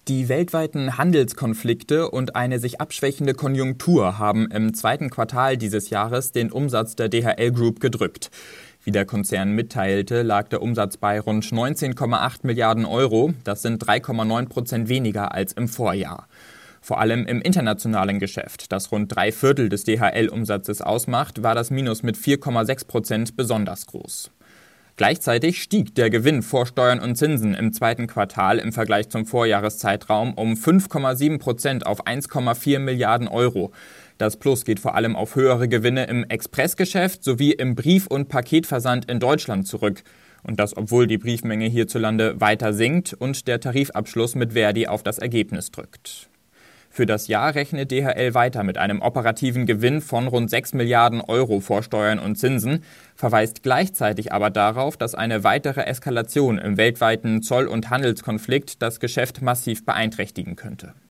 Die weltweiten Handelskonflikte und eine sich abschwächende Konjunktur haben im zweiten Quartal dieses Jahres den Umsatz der DHL Group gedrückt. Wie der Konzern mitteilte, lag der Umsatz bei rund 19,8 Milliarden Euro. Das sind 3,9% weniger als im Vorjahr. Vor allem im internationalen Geschäft, das rund 3/4 des DHL-Umsatzes ausmacht, war das Minus mit 4,6% besonders groß. Gleichzeitig stieg der Gewinn vor Steuern und Zinsen im zweiten Quartal im Vergleich zum Vorjahreszeitraum um 5,7% auf 1,4 Milliarden Euro. Das Plus geht vor allem auf höhere Gewinne im Expressgeschäft sowie im Brief- und Paketversand in Deutschland zurück. Und das, obwohl die Briefmenge hierzulande weiter sinkt und der Tarifabschluss mit Verdi auf das Ergebnis drückt. Für das Jahr rechnet DHL weiter mit einem operativen Gewinn von rund 6 Milliarden Euro vor Steuern und Zinsen, verweist gleichzeitig aber darauf, dass eine weitere Eskalation im weltweiten Zoll- und Handelskonflikt das Geschäft massiv beeinträchtigen könnte.